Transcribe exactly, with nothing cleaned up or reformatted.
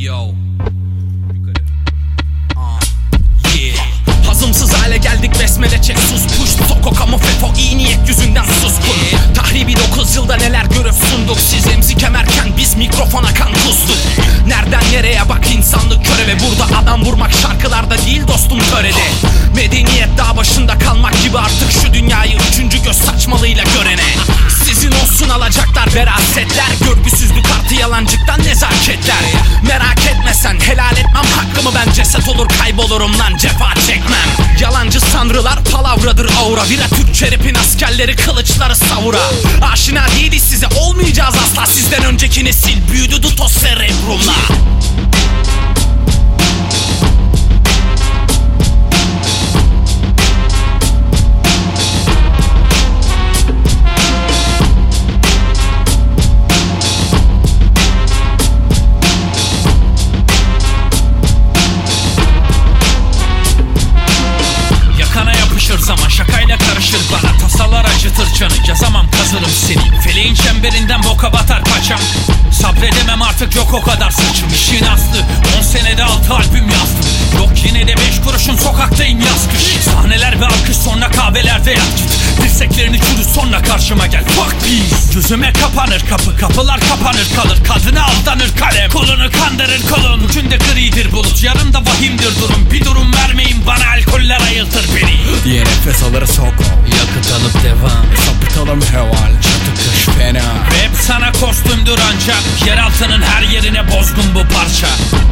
Yo. Hazımsız hale geldik, besmele çek, sus push. Soko kamu FETÖ iyi niyet yüzünden suskun. Tahribi dokuz yılda neler görüp sunduk. Siz emzik emerken biz mikrofona kan kustuk. Nereden nereye bak, insanlık köreve. Burada adam vurmak şarkılarda değil dostum, törede. Medeniyet dağ başında kalmak gibi artık şu dünyayı üçüncü göz saçmalığıyla görene. Sizin olsun alacaklar verasetler, görgüsüzlük artı yalancıktan nezaketler. Merak etme sen, helal etmem hakkımı ben. Ceset olur kaybolurum lan, cefa çekmem. Yalancı sanrılar palavradır aura. Vira Türkçe rapin askerleri kılıçları savura. Aşina değiliz size, olmayacağız asla. Sizden önceki nesil büyüdü dutos cerebrumla. Zaman şakayla karışır bana, tasalar acıtır canı. Yazamam, kazırım seni, feleğin çemberinden boka batar paçam. Sabredemem artık, yok o kadar saçım. İşin aslı on senede altı albüm yazdım. Yok yine de beş kuruşun sokaktayım yaz kış. Sahneler ve alkış, sonra kahvelerde yat git. Dirseklerini çürü, sonra karşıma gel, fuck please. Gözüme kapanır kapı, kapılar kapanır kalır. Kadına aldanır kalem, kolunu kandırır kolun. Bugün de gridir bulut, yarın da vahimdir durum. Bir durum vermeyin bana, alkoller ayıltır beni. Diye nefes alır soko, yakıt alıp devam. Sapıtalım heval, çatı kış fena. Rap sana kostümdür ancak, yeraltının her yerine bozgun bu parça.